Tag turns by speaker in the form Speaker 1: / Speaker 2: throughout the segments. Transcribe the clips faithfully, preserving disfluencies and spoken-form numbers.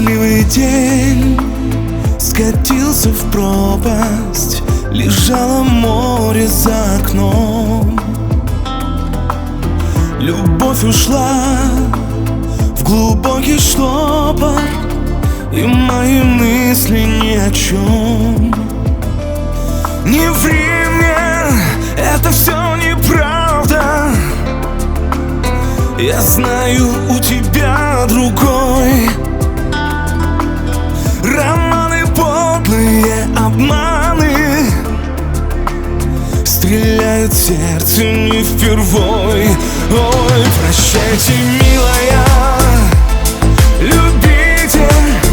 Speaker 1: Счастливый день скатился в пропасть, лежало море за окном. Любовь ушла в глубокий штопор, и мои мысли ни о чем. Не ври мне, это все неправда. Я знаю, у тебя другой. Романы подлые, обманы стреляют в сердце не впервой. Ой, прощайте, милая, любите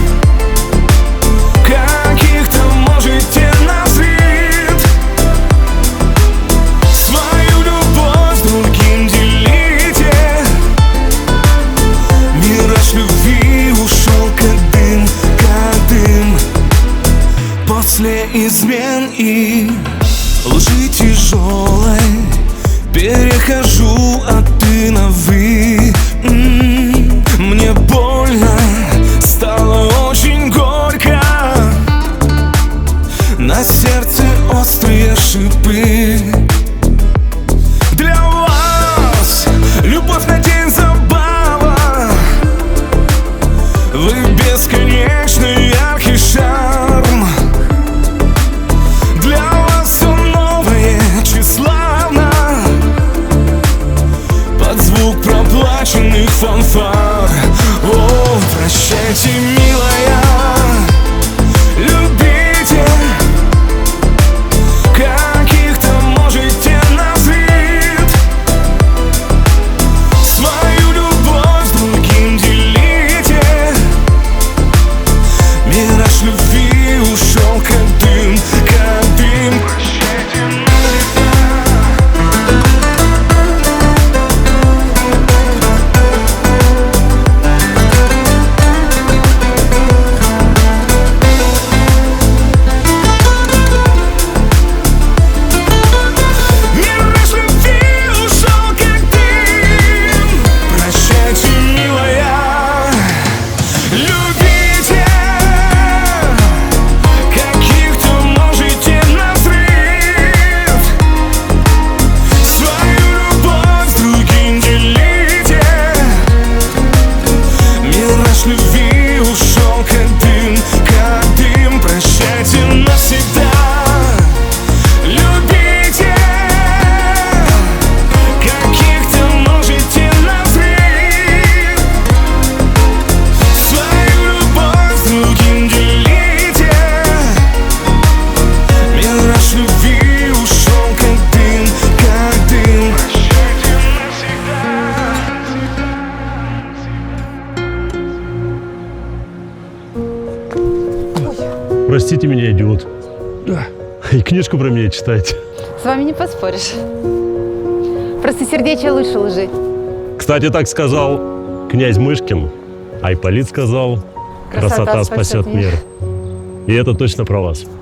Speaker 1: каких-то можете на свет. Свою любовь с другим делите. Мираж любви ушел как дым, как дым. После измен и лжи тяжелой перехожу от ты на вы. М-м-м, мне больно, стало очень горько. На сердце острые шипы. Для вас любовь на день забава. Вы бесконечный яркий шарм. Для вас все новое тщеславно, под звук проплаченных фанфар. О, прощайте, милая, любите каких-то можете на свет. Свою любовь с другим делите. Мираж любви ушел как дым, как дым. Прощайте
Speaker 2: Простите меня, идиот. И книжку про меня читайте.
Speaker 3: С вами не поспоришь. Просто сердечие лучше лжи.
Speaker 2: Кстати, так сказал князь Мышкин, а Ипполит сказал: красота, красота спасет мир. мир. И это точно про вас.